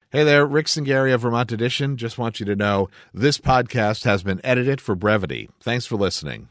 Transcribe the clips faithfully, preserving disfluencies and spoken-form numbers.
Hey there, Rick Singari of Vermont Edition. Just want you to know this podcast has been edited for brevity. Thanks for listening.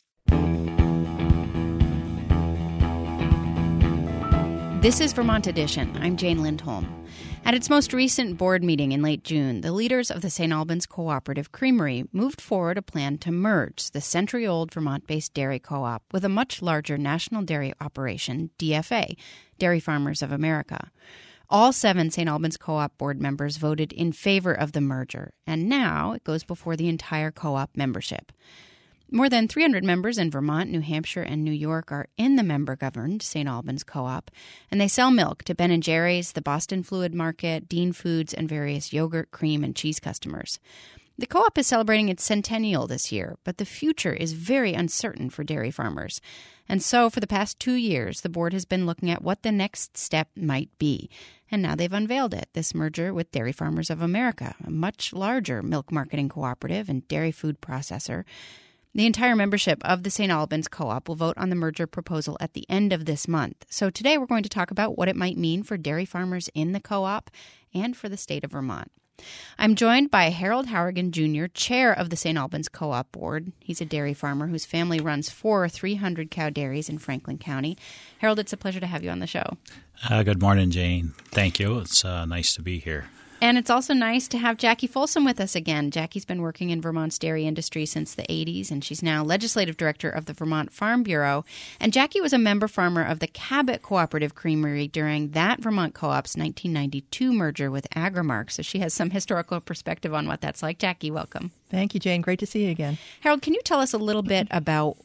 This is Vermont Edition. I'm Jane Lindholm. At its most recent board meeting in late June, the leaders of the Saint Albans Cooperative Creamery moved forward a plan to merge the century-old Vermont-based dairy co-op with a much larger national dairy operation, D F A, Dairy Farmers of America. All seven Saint Albans Co-op board members voted in favor of the merger, and now it goes before the entire co-op membership. More than three hundred members in Vermont, New Hampshire, and New York are in the member-governed Saint Albans Co-op, and they sell milk to Ben and Jerry's, the Boston Fluid Market, Dean Foods, and various yogurt, cream, and cheese customers. The co-op is celebrating its centennial this year, but the future is very uncertain for dairy farmers. And so, for the past two years, the board has been looking at what the next step might be. And now they've unveiled it, this merger with Dairy Farmers of America, a much larger milk marketing cooperative and dairy food processor. The entire membership of the Saint Albans Co-op will vote on the merger proposal at the end of this month. So today we're going to talk about what it might mean for dairy farmers in the co-op and for the state of Vermont. I'm joined by Harold Hourigan, Junior, chair of the Saint Albans Co-op board. He's a dairy farmer whose family runs four three hundred cow dairies in Franklin County. Harold, it's a pleasure to have you on the show. Uh, good morning, Jane. Thank you. It's uh, nice to be here. And it's also nice to have Jackie Folsom with us again. Jackie's been working in Vermont's dairy industry since the eighties, and she's now legislative director of the Vermont Farm Bureau. And Jackie was a member farmer of the Cabot Cooperative Creamery during that Vermont Co-op's nineteen ninety-two merger with Agrimark. So she has some historical perspective on what that's like. Jackie, welcome. Thank you, Jane. Great to see you again. Harold, can you tell us a little bit about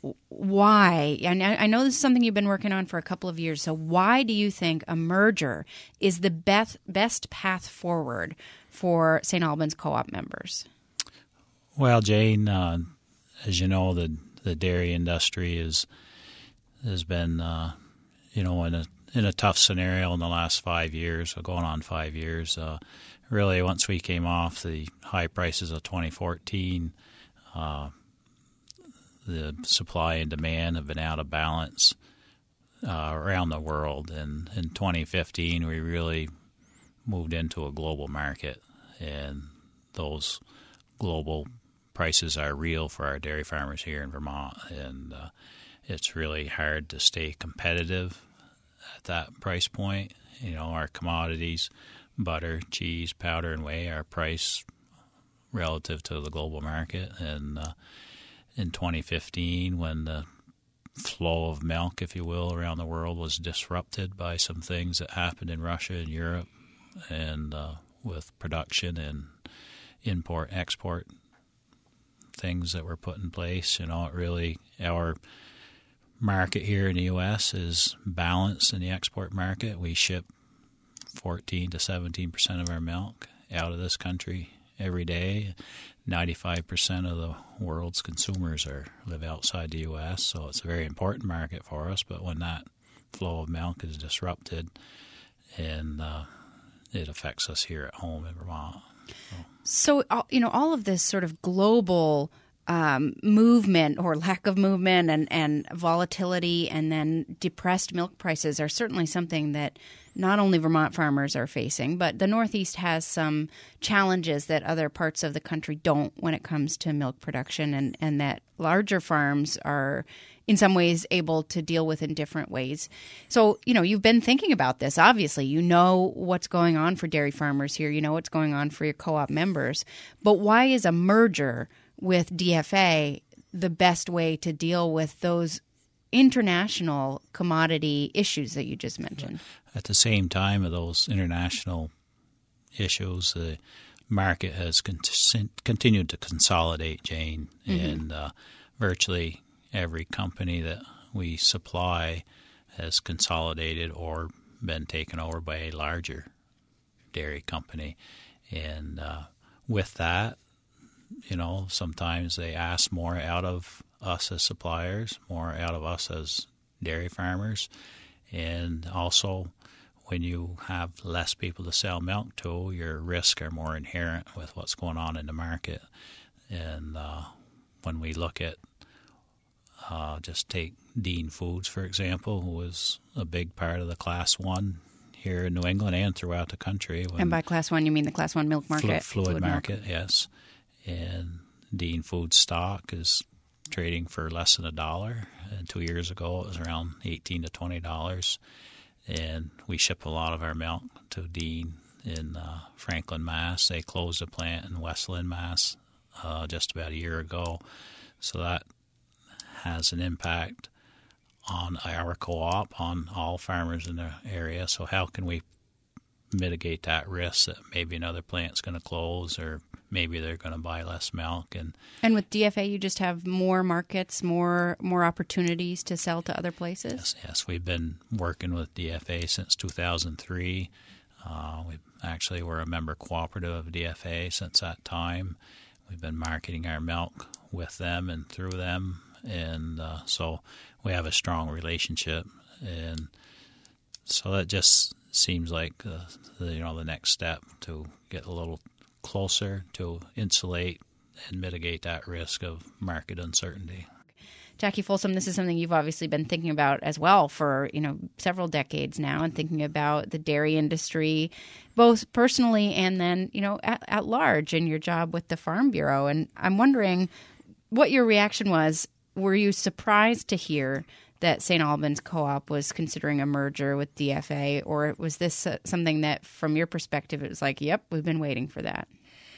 why, and I know this is something you've been working on for a couple of years, so why do you think a merger is the best best path forward for Saint Albans Co-op members? Well, Jane, uh, as you know, the the dairy industry is has been, uh, you know, in a in a tough scenario in the last five years, or going on five years. Uh, really, once we came off the high prices of twenty fourteen, uh, the supply and demand have been out of balance uh, around the world. And in twenty fifteen, we really moved into a global market, and those global prices are real for our dairy farmers here in Vermont. And uh, it's really hard to stay competitive at that price point. You know, our commodities, butter, cheese, powder, and whey are priced relative to the global market. And uh, in twenty fifteen, when the flow of milk, if you will, around the world was disrupted by some things that happened in Russia and Europe, and uh, with production and import, export things that were put in place, you know, it really, our market here in the U S is balanced in the export market. We ship fourteen to seventeen percent of our milk out of this country every day. ninety-five percent of the world's consumers are live outside the U S, so it's a very important market for us. But when that flow of milk is disrupted, and uh, it affects us here at home in Vermont. So, so you know, all of this sort of global um, movement or lack of movement and, and volatility and then depressed milk prices are certainly something that not only Vermont farmers are facing, but the Northeast has some challenges that other parts of the country don't when it comes to milk production, and, and that larger farms are in some ways able to deal with in different ways. So, you know, you've been thinking about this. Obviously, you know what's going on for dairy farmers here. You know what's going on for your co-op members. But why is a merger with D F A the best way to deal with those international commodity issues that you just mentioned? At the same time of those international issues, the market has con- continued to consolidate, Jane, mm-hmm. and uh, virtually every company that we supply has consolidated or been taken over by a larger dairy company. And uh, with that, you know, sometimes they ask more out of us as suppliers, more out of us as dairy farmers. And also, when you have less people to sell milk to, your risks are more inherent with what's going on in the market. And uh, when we look at, uh, just take Dean Foods, for example, who was a big part of the Class one here in New England and throughout the country. And by Class One, you mean the Class One milk market? Fluid, fluid market, milk. Yes. And Dean Food stock is trading for less than a dollar. And two years ago, it was around eighteen to twenty dollars. And we ship a lot of our milk to Dean in uh, Franklin, Mass. They closed a plant in Westland, Mass. Uh, just about a year ago. So that has an impact on our co-op, on all farmers in the area. So how can we mitigate that risk that maybe another plant's going to close, or maybe they're going to buy less milk? And and with D F A, you just have more markets, more more opportunities to sell to other places? Yes, yes. We've been working with D F A since two thousand three. Uh, we actually were a member cooperative of D F A since that time. We've been marketing our milk with them and through them, and uh, so we have a strong relationship. And so that just seems like uh, the, you know the next step to get a little closer to insulate and mitigate that risk of market uncertainty. Jackie Folsom, this is something you've obviously been thinking about as well for, you know, several decades now, and thinking about the dairy industry, both personally and then, you know, at, at large in your job with the Farm Bureau. And I'm wondering what your reaction was. Were you surprised to hear that Saint Albans Co-op was considering a merger with D F A, or was this uh, something that, from your perspective, it was like, yep, we've been waiting for that?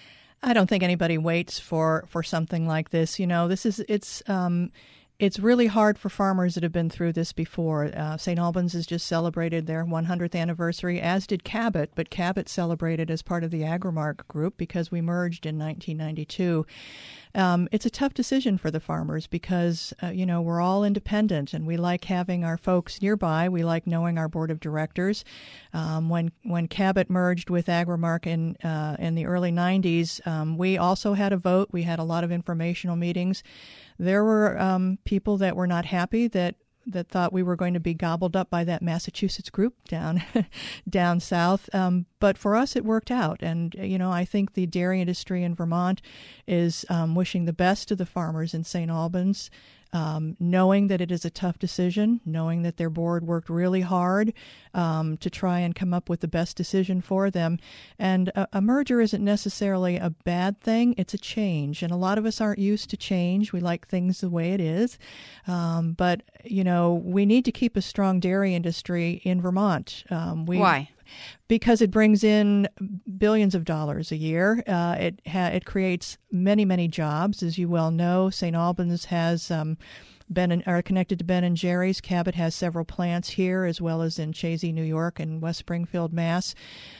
I don't think anybody waits for, for something like this. You know, this is, it's, um, It's really hard for farmers that have been through this before. Uh, Saint Albans has just celebrated their one hundredth anniversary, as did Cabot, but Cabot celebrated as part of the Agrimark group because we merged in nineteen ninety-two. Um, it's a tough decision for the farmers because, uh, you know, we're all independent and we like having our folks nearby. We like knowing our board of directors. Um, when when Cabot merged with Agrimark in, uh, in the early nineties, um, we also had a vote. We had a lot of informational meetings. There were um, people that were not happy, that that thought we were going to be gobbled up by that Massachusetts group down down south. Um, but for us, it worked out. And, you know, I think the dairy industry in Vermont is um, wishing the best to the farmers in Saint Albans, um, knowing that it is a tough decision, knowing that their board worked really hard um, to try and come up with the best decision for them. And a, a merger isn't necessarily a bad thing. It's a change. And a lot of us aren't used to change. We like things the way it is. Um, but, you know, we need to keep a strong dairy industry in Vermont. Um, we, Why? Because it brings in billions of dollars a year. Uh, it ha- it creates many, many jobs. As you well know, Saint Albans has um, Ben and, are connected to Ben and Jerry's. Cabot has several plants here, as well as in Chazy, New York, and West Springfield, Mass.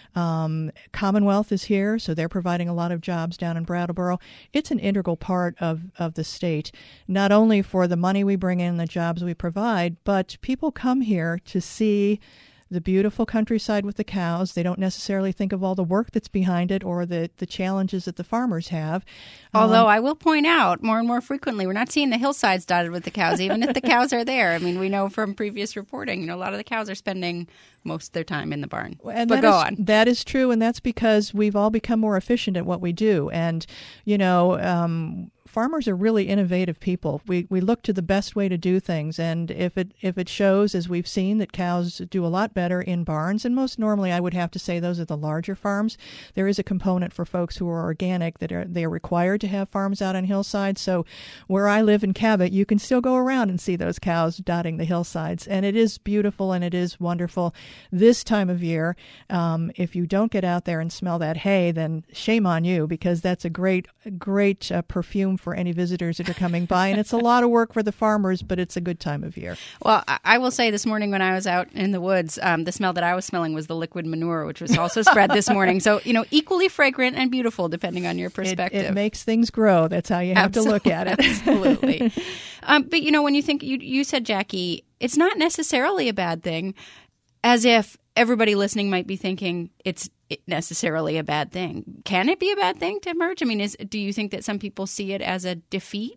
Um, Commonwealth is here, so they're providing a lot of jobs down in Brattleboro. It's an integral part of, of the state, not only for the money we bring in, the jobs we provide, but people come here to see the beautiful countryside with the cows. They don't necessarily think of all the work that's behind it or the, the challenges that the farmers have. Although um, I will point out more and more frequently, we're not seeing the hillsides dotted with the cows, even if the cows are there. I mean, we know from previous reporting, you know, a lot of the cows are spending most of their time in the barn. And but that go is, on. That is true, and that's because we've all become more efficient at what we do. And, you know, um, farmers are really innovative people. We we look to the best way to do things, and if it if it shows, as we've seen, that cows do a lot better in barns, and most normally I would have to say those are the larger farms. There is a component for folks who are organic that are they are required to have farms out on hillsides. So where I live in Cabot, you can still go around and see those cows dotting the hillsides, and it is beautiful and it is wonderful. This time of year, um, if you don't get out there and smell that hay, then shame on you, because that's a great great uh, perfume for any visitors that are coming by. And it's a lot of work for the farmers, but it's a good time of year. Well, I will say this morning when I was out in the woods, um, the smell that I was smelling was the liquid manure, which was also spread this morning. So, you know, equally fragrant and beautiful, depending on your perspective. It, it makes things grow. That's how you have Absolutely. to look at it. Absolutely. Um, but, you know, when you think, you, you said, Jackie, it's not necessarily a bad thing, as if everybody listening might be thinking it's necessarily a bad thing. Can it be a bad thing to merge? I mean, is do you think that some people see it as a defeat?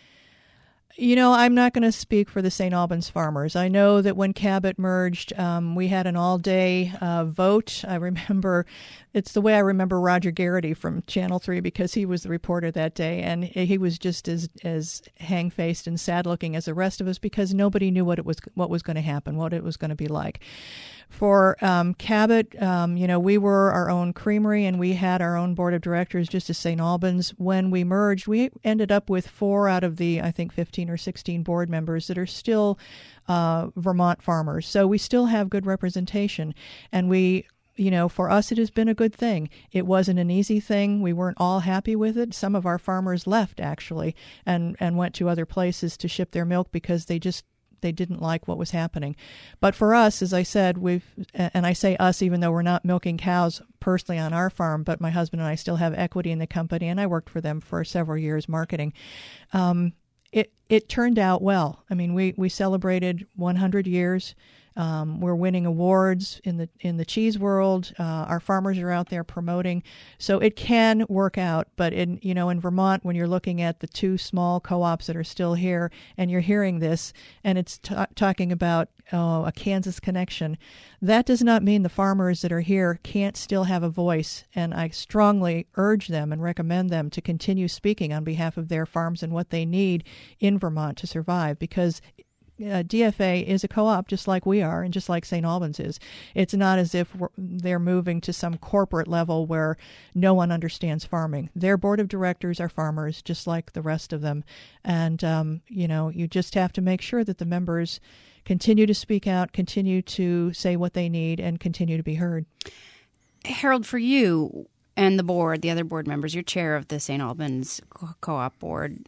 You know, I'm not going to speak for the Saint Albans farmers. I know that when Cabot merged, um, we had an all-day uh, vote. I remember, it's the way I remember Roger Garrity from Channel three, because he was the reporter that day, and he was just as as hang-faced and sad-looking as the rest of us, because nobody knew what it was what was going to happen, what it was going to be like. For um, Cabot, um, you know, we were our own creamery and we had our own board of directors just as Saint Albans. When we merged, we ended up with four out of the, I think, fifteen or sixteen board members that are still uh, Vermont farmers. So we still have good representation. And we, you know, for us, it has been a good thing. It wasn't an easy thing. We weren't all happy with it. Some of our farmers left, actually, and, and went to other places to ship their milk because they just they didn't like what was happening. But for us, as I said, we've, and I say us even though we're not milking cows personally on our farm, but my husband and I still have equity in the company, and I worked for them for several years marketing. Um, it it turned out well. I mean, we, we celebrated one hundred years. Um, we're winning awards in the in the cheese world. Uh, our farmers are out there promoting, so it can work out. But in you know in Vermont, when you're looking at the two small co-ops that are still here, and you're hearing this, and it's t- talking about oh, a Kansas connection, that does not mean the farmers that are here can't still have a voice. And I strongly urge them and recommend them to continue speaking on behalf of their farms and what they need in Vermont to survive, because Uh, D F A is a co-op just like we are and just like Saint Albans is. It's not as if we're, they're moving to some corporate level where no one understands farming. Their board of directors are farmers just like the rest of them. And, um, you know, you just have to make sure that the members continue to speak out, continue to say what they need, and continue to be heard. Harold, for you and the board, the other board members, you're chair of the Saint Albans Co-op Board,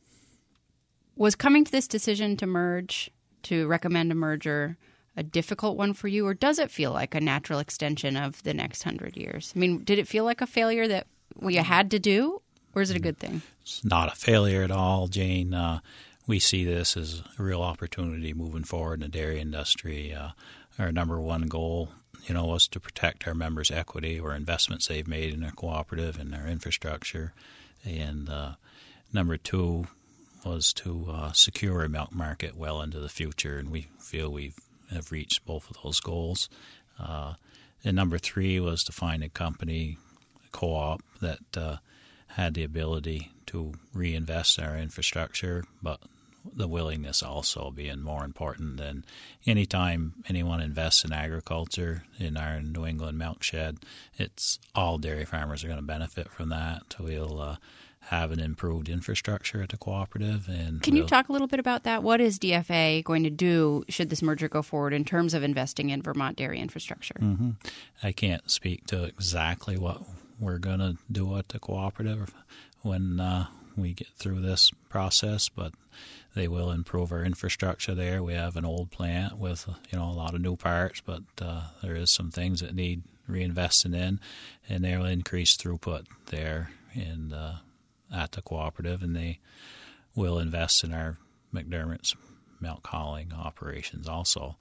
was coming to this decision to merge, to recommend a merger, a difficult one for you, or does it feel like a natural extension of the next hundred years? I mean, did it feel like a failure that we had to do, or is it a good thing? It's not a failure at all, Jane. Uh, we see this as a real opportunity moving forward in the dairy industry. Uh, our number one goal, you know, was to protect our members' equity or investments they've made in their cooperative and their infrastructure, and uh, number two was to uh, secure a milk market well into the future, and we feel we have reached both of those goals. Uh, and number three was to find a company, a co-op, that uh, had the ability to reinvest in our infrastructure, but the willingness also being more important than any time anyone invests in agriculture in our New England milk shed. It's all dairy farmers are going to benefit from that. We'll uh, have an improved infrastructure at the cooperative. And Can we'll, you talk a little bit about that? What is D F A going to do should this merger go forward in terms of investing in Vermont dairy infrastructure? Mm-hmm. I can't speak to exactly what we're going to do at the cooperative when uh, we get through this process, but they will improve our infrastructure there. We have an old plant with you know a lot of new parts, but uh, there is some things that need reinvesting in, and they'll increase throughput there and uh, at the cooperative, and they will invest in our McDermott's milk hauling operations also.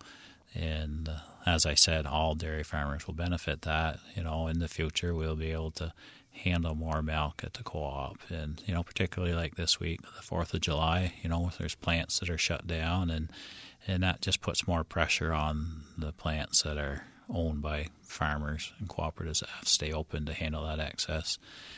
And uh, as I said, all dairy farmers will benefit that. You know, in the future, we'll be able to handle more milk at the co-op. And, you know, particularly like this week, the fourth of July, you know, there's plants that are shut down, and, and that just puts more pressure on the plants that are owned by farmers and cooperatives that have to stay open to handle that excess.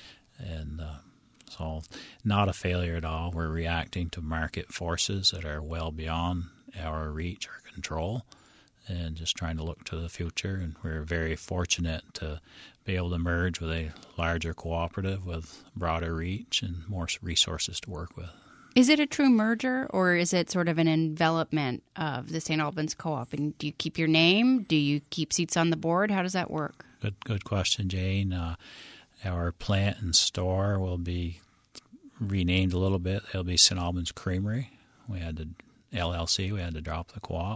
And uh, so not a failure at all. We're reacting to market forces that are well beyond our reach or control, and just trying to look to the future. And we're very fortunate to be able to merge with a larger cooperative with broader reach and more resources to work with. Is it a true merger, or is it sort of an envelopment of the Saint Albans Co-op? And do you keep your name? Do you keep seats on the board? How does that work? Good, good question, Jane. Uh, our plant and store will be renamed a little bit. It'll be Saint Albans Creamery. We had the L L C. We had to drop the co-op.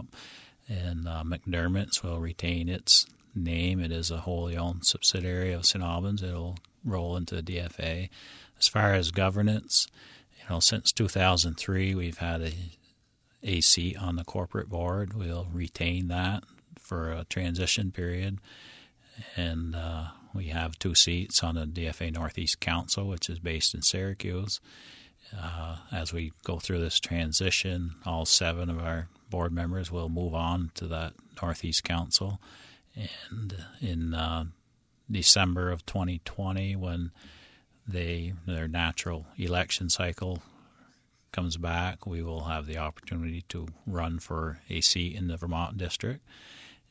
And uh, McDermott's will retain its name. It is a wholly owned subsidiary of Saint Albans. It'll roll into the D F A. As far as governance, you know, since two thousand three, we've had a, a seat on the corporate board. We'll retain that for a transition period. And uh, we have two seats on the D F A Northeast Council, which is based in Syracuse. Uh, as we go through this transition, all seven of our board members will move on to that Northeast Council. And in uh, December of twenty twenty, when they their natural election cycle comes back, we will have the opportunity to run for a seat in the Vermont district.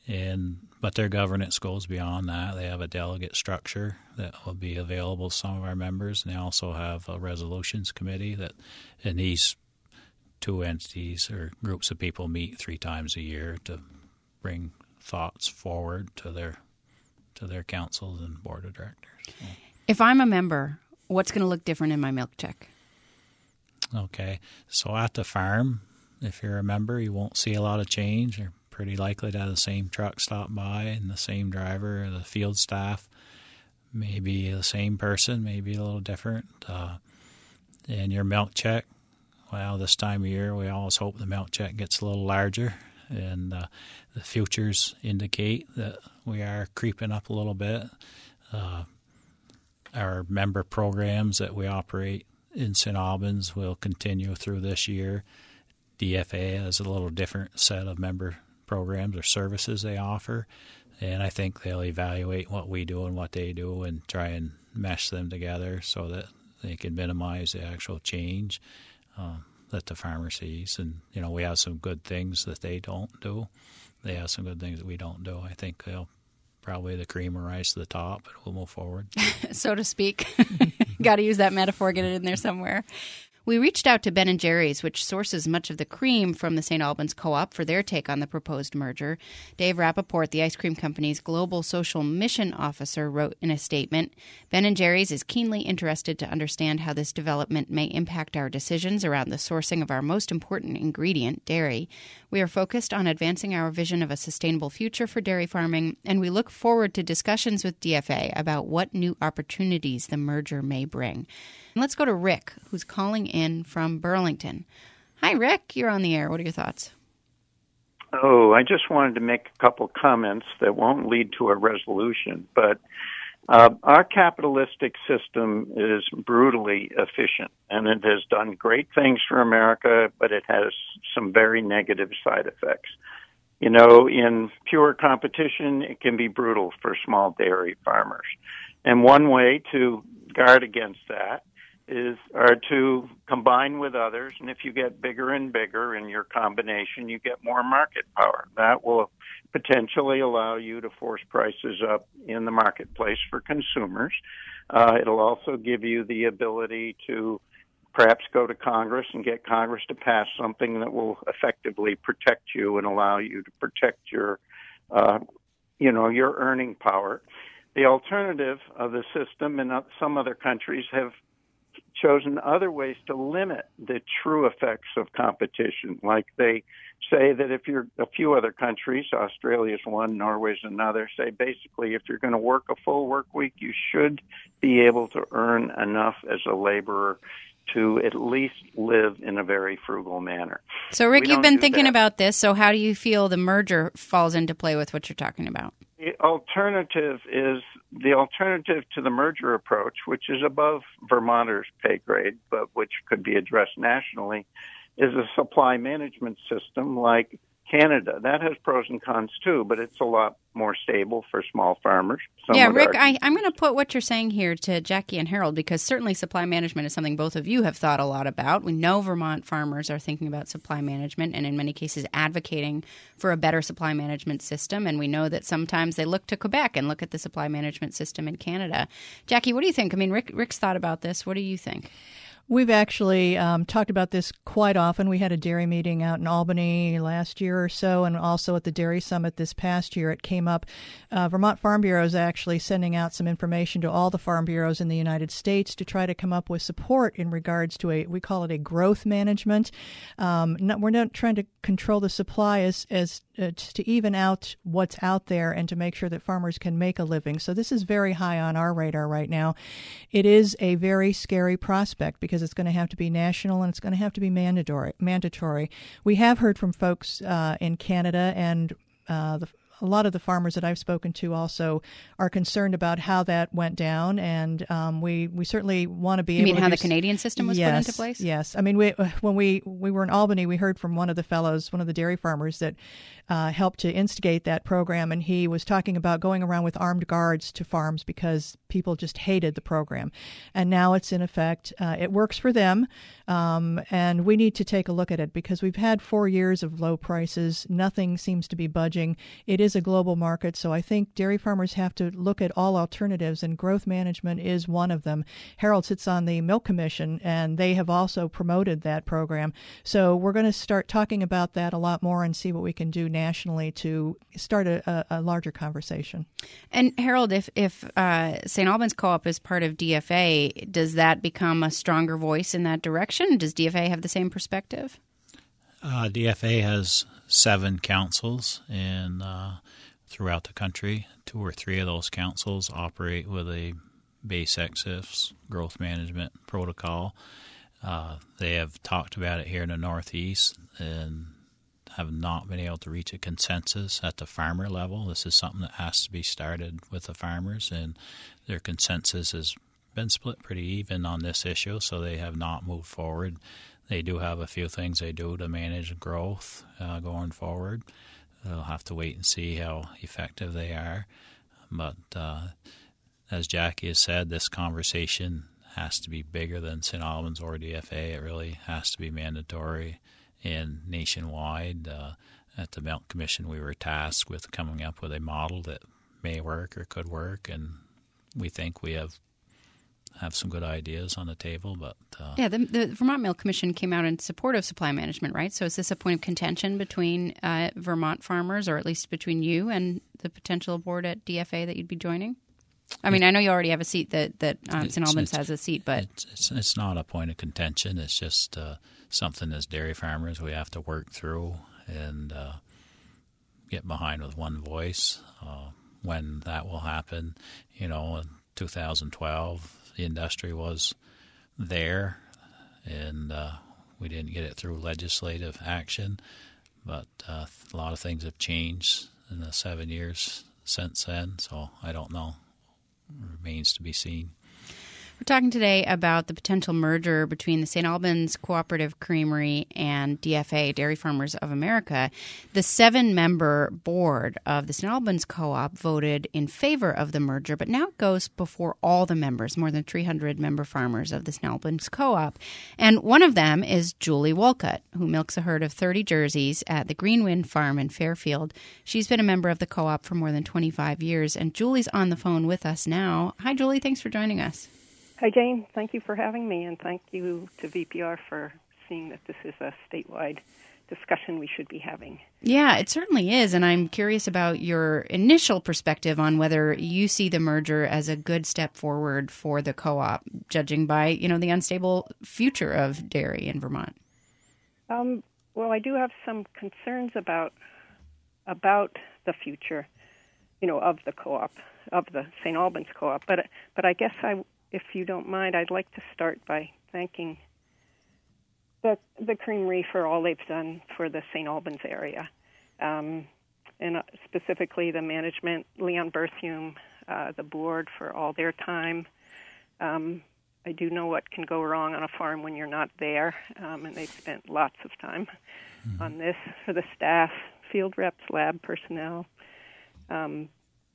And but their governance goes beyond that. They have a delegate structure that will be available to some of our members, and they also have a resolutions committee that, and these two entities or groups of people meet three times a year to bring thoughts forward to their to their councils and board of directors. So. If I'm a member, what's going to look different in my milk check? Okay, so at the farm, if you're a member, you won't see a lot of change. You're pretty likely to have the same truck stop by and the same driver, the field staff, maybe the same person, maybe a little different. Uh, and your milk check, well, this time of year, we always hope the milk check gets a little larger. And uh, the futures indicate that we are creeping up a little bit. Uh, our member programs that we operate in Saint Albans will continue through this year. D F A has a little different set of member programs or services they offer, and I think they'll evaluate what we do and what they do and try and mesh them together so that they can minimize the actual change um, that the farmer sees. And, you know, we have some good things that they don't do. They have some good things that we don't do. I think they'll probably the cream will rise to the top, but we'll move forward. So to speak. Got to use that metaphor, get it in there somewhere. We reached out to Ben and Jerry's, which sources much of the cream from the Saint Albans Co-op, for their take on the proposed merger. Dave Rappaport, the ice cream company's global social mission officer, wrote in a statement, Ben and Jerry's is keenly interested to understand how this development may impact our decisions around the sourcing of our most important ingredient, dairy. We are focused on advancing our vision of a sustainable future for dairy farming, and we look forward to discussions with D F A about what new opportunities the merger may bring. Let's go to Rick, who's calling in from Burlington. Hi, Rick. You're on the air. What are your thoughts? Oh, I just wanted to make a couple comments that won't lead to a resolution. But uh, our capitalistic system is brutally efficient, and it has done great things for America, but it has some very negative side effects. You know, in pure competition, it can be brutal for small dairy farmers. And one way to guard against that is are to combine with others, and if you get bigger and bigger in your combination, you get more market power. That will potentially allow you to force prices up in the marketplace for consumers. Uh, it'll also give you the ability to perhaps go to Congress and get Congress to pass something that will effectively protect you and allow you to protect your, uh, you know, your earning power. The alternative of the system, and some other countries have chosen other ways to limit the true effects of competition. Like they say that if you're a few other countries, Australia's one, Norway's another, say basically if you're going to work a full work week, you should be able to earn enough as a laborer to at least live in a very frugal manner. So, Rick, We you've don't been do thinking that. about this. So how do you feel the merger falls into play with what you're talking about? The alternative is the alternative to the merger approach, which is above Vermonters' pay grade, but which could be addressed nationally, is a supply management system like Canada. That has pros and cons too, but it's a lot more stable for small farmers. Some yeah, would Rick, argue. I, I'm going to put what you're saying here to Jackie and Harold, because certainly supply management is something both of you have thought a lot about. We know Vermont farmers are thinking about supply management and in many cases advocating for a better supply management system. And we know that sometimes they look to Quebec and look at the supply management system in Canada. Jackie, what do you think? I mean, Rick, Rick's thought about this. What do you think? We've actually um, talked about this quite often. We had a dairy meeting out in Albany last year or so, and also at the Dairy Summit this past year. It came up. Uh, Vermont Farm Bureau is actually sending out some information to all the farm bureaus in the United States to try to come up with support in regards to a, we call it a growth management. Um, not, we're not trying to control the supply as, as uh, to even out what's out there and to make sure that farmers can make a living. So this is very high on our radar right now. It is a very scary prospect because it's going to have to be national and it's going to have to be mandatory. Mandatory. We have heard from folks uh, in Canada, and uh, the, a lot of the farmers that I've spoken to also are concerned about how that went down, and um, we we certainly want to be You able mean to how do the Canadian system was yes, put into place? Yes. I mean, we, when we, we were in Albany, we heard from one of the fellows, one of the dairy farmers that uh, helped to instigate that program, and he was talking about going around with armed guards to farms because people just hated the program. And now it's in effect. Uh, it works for them, um, and we need to take a look at it because we've had four years of low prices. Nothing seems to be budging. It is a global market, so I think dairy farmers have to look at all alternatives, and growth management is one of them. Harold sits on the Milk Commission, and they have also promoted that program. So we're going to start talking about that a lot more and see what we can do nationally to start a, a, a larger conversation. And Harold, if, if uh, Saint Albans Co-op is part of D F A, does that become a stronger voice in that direction? Does D F A have the same perspective? Uh, D F A has seven councils in uh, throughout the country. Two or three of those councils operate with a base excess growth management protocol. Uh, they have talked about it here in the Northeast and have not been able to reach a consensus at the farmer level. This is something that has to be started with the farmers, and their consensus has been split pretty even on this issue, so they have not moved forward. They do have a few things they do to manage growth uh, going forward. They'll have to wait and see how effective they are. But uh, as Jackie has said, this conversation has to be bigger than Saint Albans or D F A. It really has to be mandatory and nationwide. Uh, at the Milk Commission, we were tasked with coming up with a model that may work or could work, and we think we have have some good ideas on the table. But uh, yeah, the, the Vermont Milk Commission came out in support of supply management, right? So is this a point of contention between uh, Vermont farmers, or at least between you and the potential board at D F A that you'd be joining? I mean, I know you already have a seat that, that um, Saint Albans has a seat, but... It's, it's, it's not a point of contention. It's just uh, something as dairy farmers we have to work through and uh, get behind with one voice. Uh, when that will happen, you know, in two thousand twelve, the industry was there, and uh, we didn't get it through legislative action. But uh, a lot of things have changed in the seven years since then, so I don't know. Remains to be seen. We're talking today about the potential merger between the Saint Albans Cooperative Creamery and D F A, Dairy Farmers of America. The seven-member board of the Saint Albans Co-op voted in favor of the merger, but now it goes before all the members, more than three hundred member farmers of the Saint Albans Co-op. And one of them is Julie Wolcott, who milks a herd of thirty jerseys at the Greenwind Farm in Fairfield. She's been a member of the co-op for more than twenty-five years, and Julie's on the phone with us now. Hi, Julie. Thanks for joining us. Hi, Jane. Thank you for having me, and thank you to V P R for seeing that this is a statewide discussion we should be having. Yeah, it certainly is, and I'm curious about your initial perspective on whether you see the merger as a good step forward for the co-op, judging by, you know, the unstable future of dairy in Vermont. Um, well, I do have some concerns about about the future, you know, of the co-op, of the Saint Albans Co-op, but but I guess I. If you don't mind, I'd like to start by thanking the the creamery for all they've done for the Saint Albans area, um, and specifically the management, Leon Berthium, uh, the board for all their time. Um, I do know what can go wrong on a farm when you're not there, um, and they've spent lots of time mm-hmm. on this for the staff, field reps, lab personnel. Um,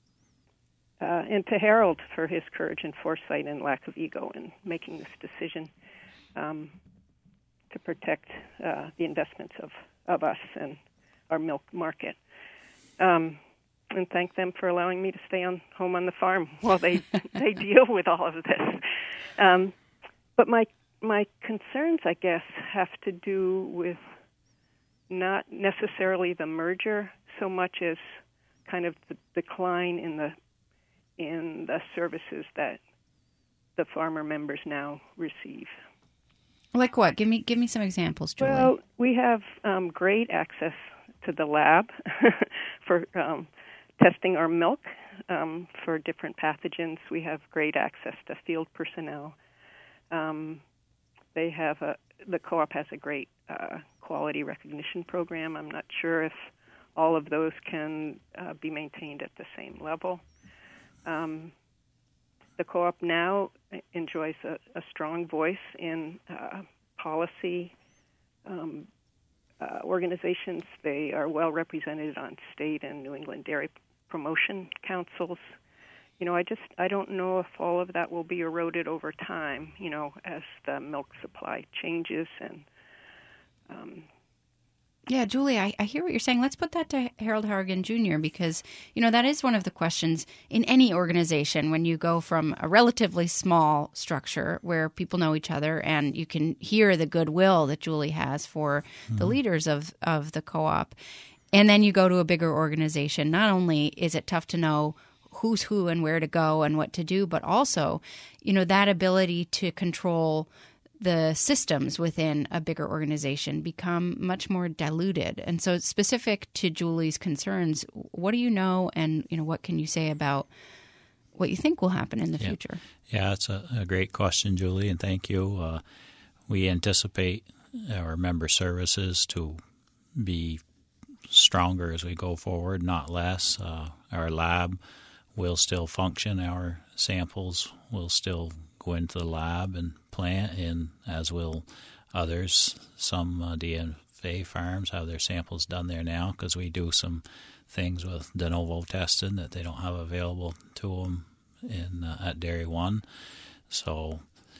Uh, and to Harold for his courage and foresight and lack of ego in making this decision um, to protect uh, the investments of, of us and our milk market. Um, and thank them for allowing me to stay on home on the farm while they they deal with all of this. Um, but my my concerns, I guess, have to do with not necessarily the merger so much as kind of the decline in the in the services that the farmer members now receive. Like what? Give me give me some examples, Julie. Well, we have um, great access to the lab for um, testing our milk um, for different pathogens. We have great access to field personnel. Um, they have a the co-op has a great uh, quality recognition program. I'm not sure if all of those can uh, be maintained at the same level. Um, the co-op now enjoys a, a strong voice in uh, policy um, uh, organizations. They are well represented on state and New England dairy promotion councils you know, I just I don't know if all of that will be eroded over time, you know, as the milk supply changes and. Um, Yeah, Julie, I, I hear what you're saying. Let's put that to Harold Harrigan Junior because, you know, that is one of the questions in any organization when you go from a relatively small structure where people know each other and you can hear the goodwill that Julie has for mm-hmm. the leaders of, of the co-op. And then you go to a bigger organization. Not only is it tough to know who's who and where to go and what to do, but also, you know, that ability to control the systems within a bigger organization become much more diluted. And so specific to Julie's concerns, what do you know and, you know, what can you say about what you think will happen in the yeah. future? Yeah, it's a, a great question, Julie, and thank you. Uh, we anticipate our member services to be stronger as we go forward, not less. Uh, our lab will still function. Our samples will still go into the lab and plant, and as will others. Some uh, D F A farms have their samples done there now because we do some things with de novo testing that they don't have available to them in uh, at Dairy One. So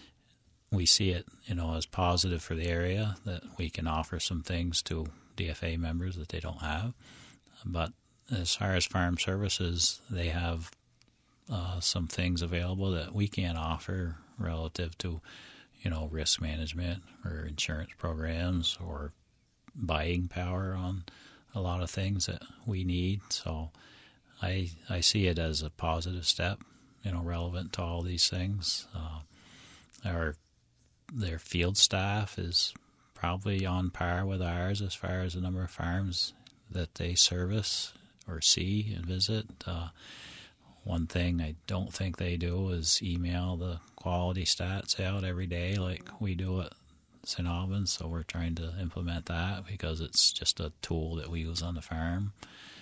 we see it, you know, as positive for the area that we can offer some things to D F A members that they don't have. But as far as farm services, they have uh, some things available that we can't offer relative to, you know, risk management or insurance programs or buying power on a lot of things that we need. So I I see it as a positive step, you know, relevant to all these things. Uh, our their field staff is probably on par with ours as far as the number of farms that they service or see and visit. Uh, One thing I don't think they do is email the quality stats out every day like we do at Saint Albans, so we're trying to implement that because it's just a tool that we use on the farm.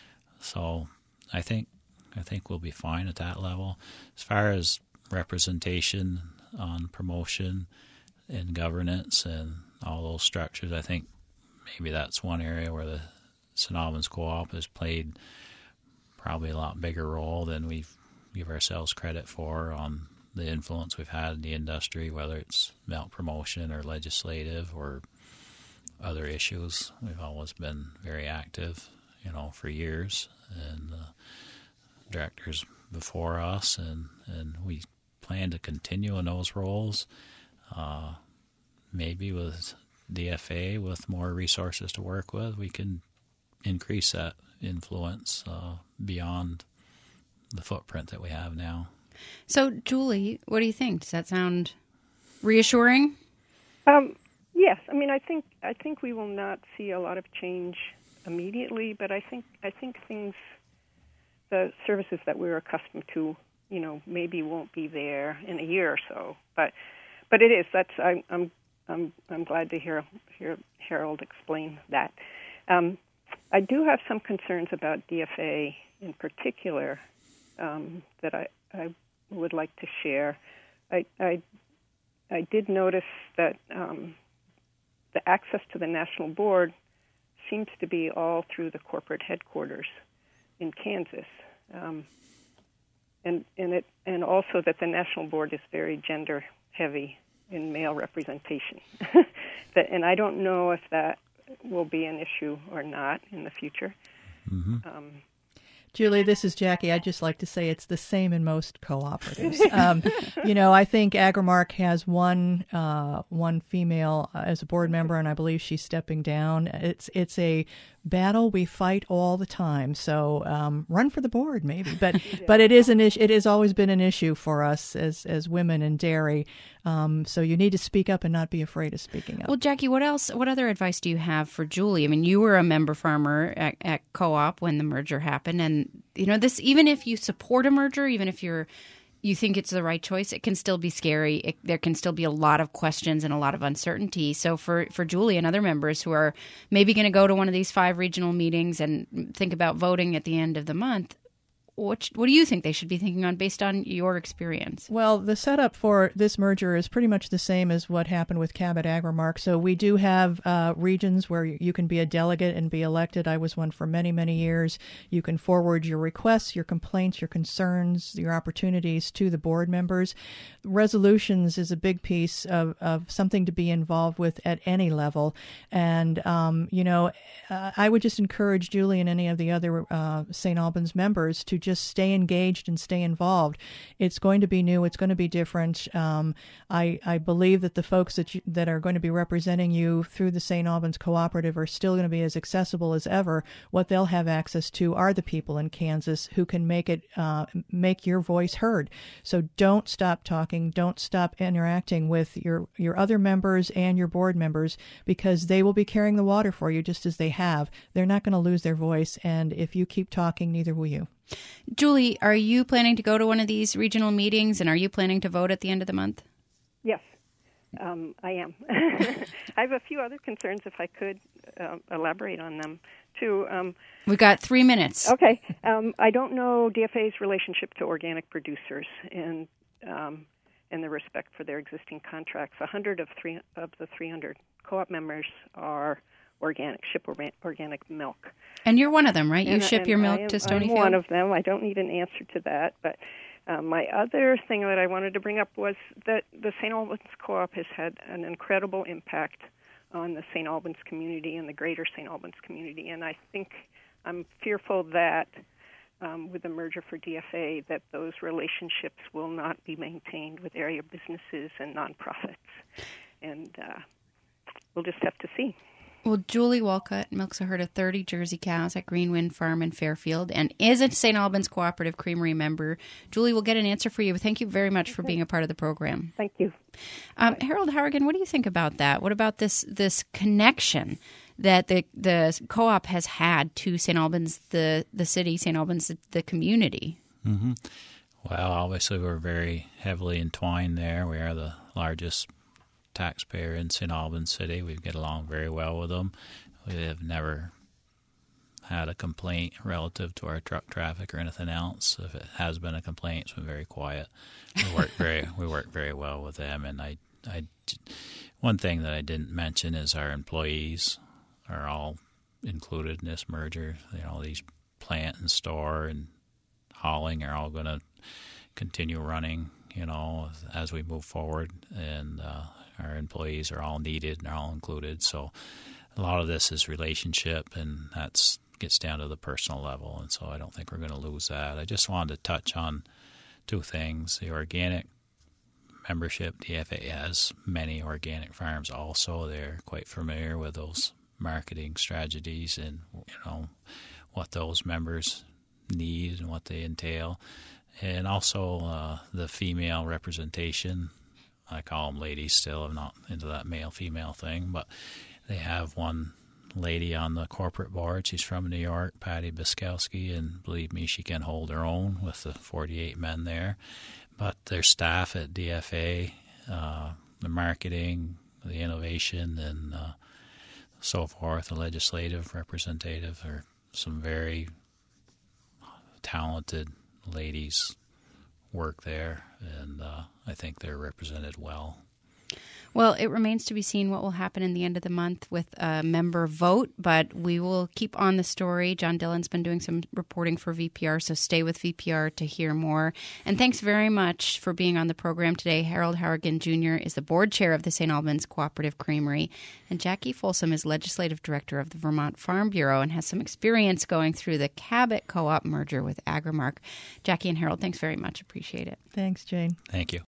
So I think I think we'll be fine at that level. As far as representation on promotion and governance and all those structures, I think maybe that's one area where the Saint Albans Co-op has played probably a lot bigger role than we give ourselves credit for on the influence we've had in the industry, whether it's milk promotion or legislative or other issues. We've always been very active, you know, for years, and uh, directors before us, and, and we plan to continue in those roles, uh, maybe with D F A, with more resources to work with, we can increase that influence uh, beyond the footprint that we have now. So, Julie, what do you think? Does that sound reassuring? Um, yes. I mean, I think I think we will not see a lot of change immediately, but I think I think things, the services that we're accustomed to, you know, maybe won't be there in a year or so. But but it is. That's I, I'm I'm I'm glad to hear hear Harold explain that. Um, I do have some concerns about D F A in particular um, that I, I would like to share. I, I, I did notice that um, the access to the national board seems to be all through the corporate headquarters in Kansas, um, and and it and also that the national board is very gender heavy in male representation. that, and I don't know if that will be an issue or not in the future. Mm-hmm. Um, Julie, this is Jackie. I'd just like to say it's the same in most cooperatives. Um, you know, I think Agrimark has one uh, one female uh, as a board member, and I believe she's stepping down. It's it's a battle we fight all the time. So um, run for the board, maybe. But yeah. but it is an issue. It has always been an issue for us as as women in dairy. Um, so you need to speak up and not be afraid of speaking up. Well, Jackie, what else? What other advice do you have for Julie? I mean, you were a member farmer at, at Co-op when the merger happened, and you know this. Even if you support a merger, even if you're you think it's the right choice, it can still be scary. It, there can still be a lot of questions and a lot of uncertainty. So for, for Julie and other members who are maybe going to go to one of these five regional meetings and think about voting at the end of the month, what what do you think they should be thinking on based on your experience? Well, the setup for this merger is pretty much the same as what happened with Cabot Agrimark. So we do have uh, regions where you can be a delegate and be elected. I was one for many, many years. You can forward your requests, your complaints, your concerns, your opportunities to the board members. Resolutions is a big piece of, of something to be involved with at any level. And, um, you know, uh, I would just encourage Julie and any of the other uh, Saint Albans members to just stay engaged and stay involved. It's going to be new. It's going to be different. Um, I, I believe that the folks that you, that are going to be representing you through the Saint Albans Cooperative are still going to be as accessible as ever. What they'll have access to are the people in Kansas who can make it uh, make your voice heard. So don't stop talking. Don't stop interacting with your your other members and your board members, because they will be carrying the water for you just as they have. They're not going to lose their voice, and if you keep talking, neither will you. Julie, are you planning to go to one of these regional meetings, and are you planning to vote at the end of the month? Yes, um, I am. I have a few other concerns, if I could uh, elaborate on them, too. Um, We've got three minutes. Okay. Um, I don't know D F A's relationship to organic producers and um, and the respect for their existing contracts. A hundred of three of the three hundred co-op members are organic, ship organic milk. And you're one of them, right? You and, ship and your milk am, to Stonyfield? I'm one of them. I don't need an answer to that. But um, my other thing that I wanted to bring up was that the Saint Albans Co-op has had an incredible impact on the Saint Albans community and the greater Saint Albans community. And I think I'm fearful that um, with the merger for D F A, that those relationships will not be maintained with area businesses and nonprofits. And uh, we'll just have to see. Well, Julie Walcott milks a herd of thirty Jersey cows at Greenwind Farm in Fairfield and is a Saint Albans Cooperative Creamery member. Julie, we'll get an answer for you. Thank you very much for being a part of the program. Thank you. Um, Harold Harrigan, what do you think about that? What about this this connection that the the co-op has had to Saint Albans, the, the city, Saint Albans, the, the community? Mm-hmm. Well, obviously we're very heavily entwined there. We are the largest taxpayer in Saint Albans City. We get along very well with them. We have never had a complaint relative to our truck traffic or anything else. If it has been a complaint, it's been very quiet. We work very we work very well with them. And I, I, one thing that I didn't mention is our employees are all included in this merger. You know, these plant and store and hauling are all going to continue running, you know, as we move forward. And uh, our employees are all needed and are all included. So a lot of this is relationship, and that's gets down to the personal level. And so I don't think we're going to lose that. I just wanted to touch on two things. The organic membership, D F A has many organic farms also. They're quite familiar with those marketing strategies and, you know, what those members need and what they entail. And also uh, the female representation. I call them ladies still. I'm not into that male-female thing, but they have one lady on the corporate board. She's from New York, Patty Biskowski, and believe me, she can hold her own with the forty-eight men there. But their staff at D F A, uh, the marketing, the innovation, and uh, so forth, the legislative representative, are some very talented ladies work there, and uh, I think they're represented well. Well, it remains to be seen what will happen in the end of the month with a member vote, but we will keep on the story. John Dillon's been doing some reporting for V P R, so stay with V P R to hear more. And thanks very much for being on the program today. Harold Harrigan Junior is the board chair of the Saint Albans Cooperative Creamery, and Jackie Folsom is legislative director of the Vermont Farm Bureau and has some experience going through the Cabot Co-op merger with Agrimark. Jackie and Harold, thanks very much. Appreciate it. Thanks, Jane. Thank you.